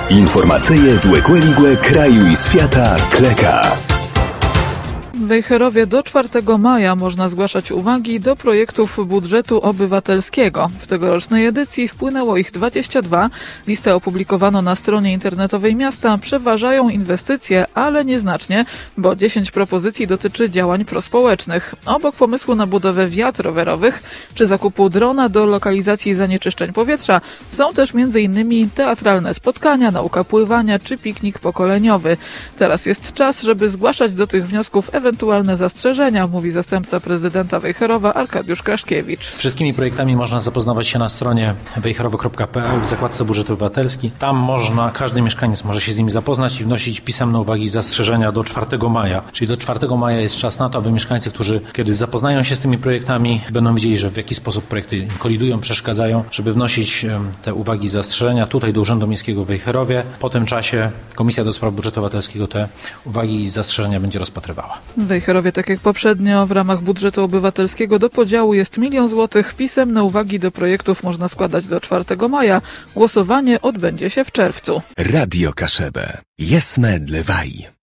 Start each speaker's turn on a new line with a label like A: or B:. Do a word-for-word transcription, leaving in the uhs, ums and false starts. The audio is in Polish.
A: Informacyje z Łekłe kraju i świata Kleka.
B: W Wejherowie do czwartego maja można zgłaszać uwagi do projektów budżetu obywatelskiego. W tegorocznej edycji wpłynęło ich dwadzieścia dwa. Listę opublikowano na stronie internetowej miasta. Przeważają inwestycje, ale nieznacznie, bo dziesięć propozycji dotyczy działań prospołecznych. Obok pomysłu na budowę wiat rowerowych czy zakupu drona do lokalizacji zanieczyszczeń powietrza są też między innymi teatralne spotkania, nauka pływania czy piknik pokoleniowy. Teraz jest czas, żeby zgłaszać do tych wniosków ewentualne zastrzeżenia, mówi zastępca prezydenta Wejherowa Arkadiusz Kraszkiewicz.
C: Z wszystkimi projektami można zapoznawać się na stronie wejherowo kropka pe el w zakładce budżet obywatelski. Tam można, każdy mieszkaniec może się z nimi zapoznać i wnosić pisemne uwagi i zastrzeżenia do czwartego maja. Czyli do czwartego maja jest czas na to, aby mieszkańcy, którzy kiedy zapoznają się z tymi projektami, będą widzieli, że w jaki sposób projekty im kolidują, przeszkadzają, żeby wnosić te uwagi i zastrzeżenia tutaj do Urzędu Miejskiego w Wejherowie. Po tym czasie Komisja do Spraw Budżetu Obywatelskiego te uwagi i zastrzeżenia będzie rozpatrywała.
B: W Wejherowie, tak jak poprzednio, w ramach budżetu obywatelskiego do podziału jest milion złotych. Pisemne uwagi do projektów można składać do czwartego maja. Głosowanie odbędzie się w czerwcu.
A: Radio Kaszebę. Jesme dlewaj.